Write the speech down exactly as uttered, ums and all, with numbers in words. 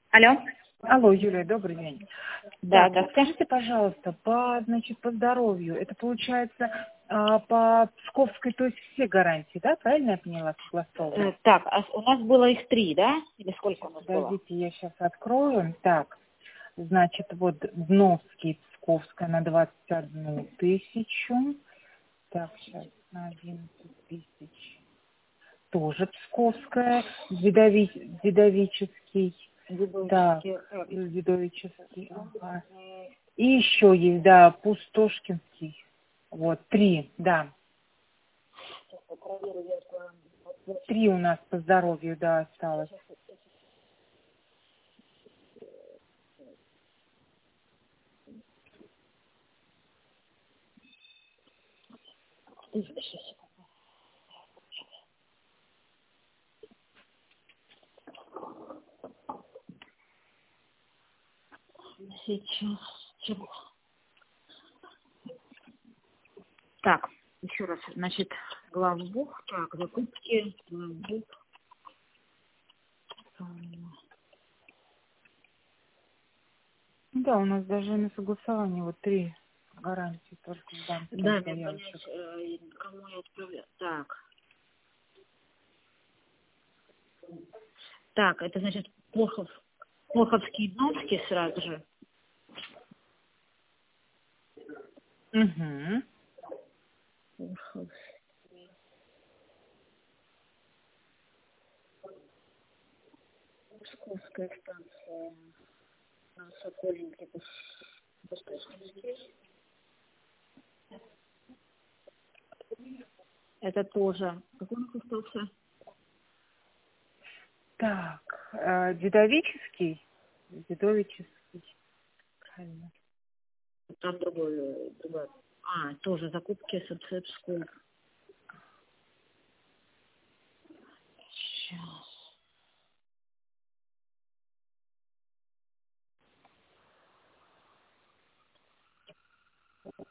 Алло. Алло, Юлия, добрый день. Да, Так, да. вот скажите, пожалуйста, по, значит, по здоровью, это получается а, по Псковской, то есть все гарантии, да? Правильно я поняла, согласовано? Э, так, а у нас было их три, да? Или сколько у нас было? Подождите, я сейчас открою. Так, значит, вот Дновский, Псковская на двадцать одну тысячу. Так, сейчас на одиннадцать тысяч. Тоже Псковская, Дедови... Дедовический. Да, Дедовический, э, Дедовический, ага. И еще есть, да, Пустошкинский. Вот, три, да. Три у нас по здоровью, да, осталось. Сейчас. чего? Так, еще раз, значит, главбух, так, закупки, главбух. М, Да, у нас даже на согласовании вот три гарантии только в банке Да, мне заявочек. понять, э, кому я отправляю. Так, так, это значит Плохов, Плоховский и Дновский сразу же. Угу. Плохов. Псковская станция на Сокольнике, Пустошкинский. Это тоже. Какой у нас остался? Так, э, Дедовический, Дедовический, правильно. Там другой, э, другой. А, тоже закупки СЦ Псков.